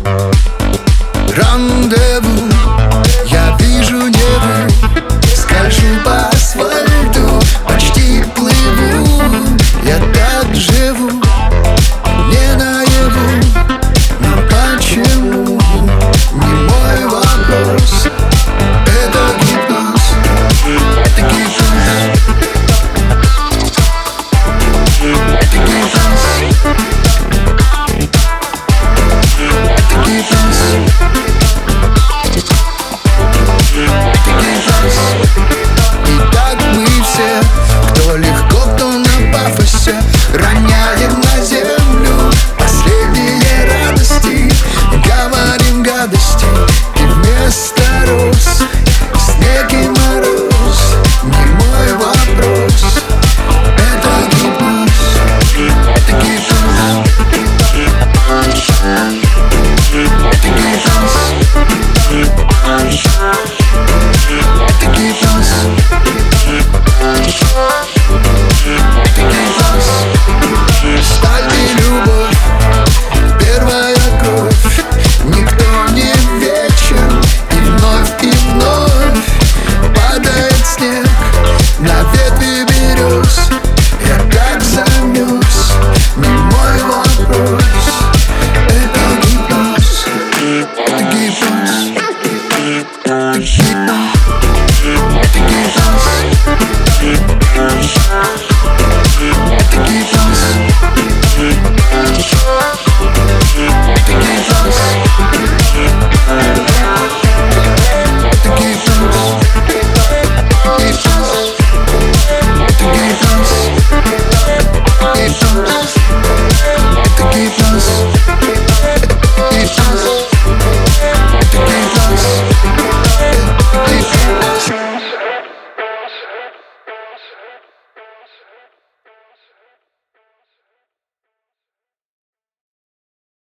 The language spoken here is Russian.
Рандеву, я вижу небо, скольжу по асфальту, почти плыву. Я так живу, не наяву, но почему? Не мой вопрос. Это гипноз, это гипноз, это гипноз, это гипноз, это гипноз. И так мы все, кто легко, кто на пафосе, роняем на землю последние радости, говорим гадости, и вместо роз снег и мороз. Не мой вопрос. Это гипноз, это гипноз, это гипноз, это гипноз, это гипноз. Сталь и любовь, первая кровь. Никто не вечен, и вновь падает снег на ветви берез. Я так замерз, не мой вопрос. Это гипноз.